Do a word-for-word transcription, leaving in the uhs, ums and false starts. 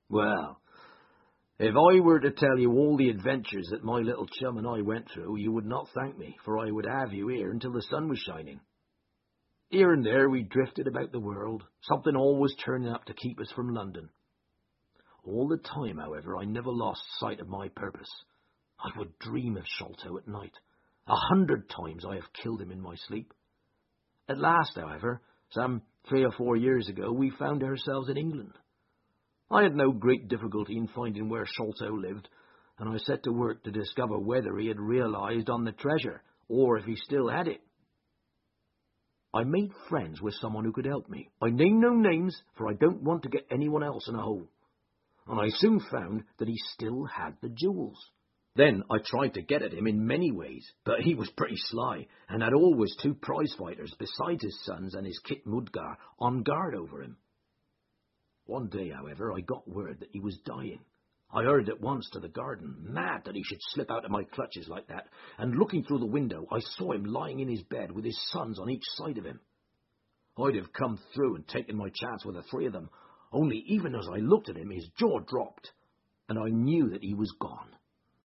Well, if I were to tell you all the adventures that my little chum and I went through, you would not thank me, for I would have you here until the sun was shining. Here and there we drifted about the world, something always turning up to keep us from London. All the time, however, I never lost sight of my purpose. I would dream of Sholto at night. A hundred times I have killed him in my sleep. At last, however, some three or four years ago, we found ourselves in England. I had no great difficulty in finding where Sholto lived, and I set to work to discover whether he had realized on the treasure, or if he still had it. I made friends with someone who could help me. I name no names, for I don't want to get anyone else in a hole. And I soon found that he still had the jewels. Then I tried to get at him in many ways, but he was pretty sly, and had always two prize fighters, besides his sons and his Kit Mudgar, on guard over him. One day, however, I got word that he was dying. I hurried at once to the garden, mad that he should slip out of my clutches like that, and looking through the window, I saw him lying in his bed with his sons on each side of him. I'd have come through and taken my chance with the three of them, only even as I looked at him, his jaw dropped, and I knew that he was gone.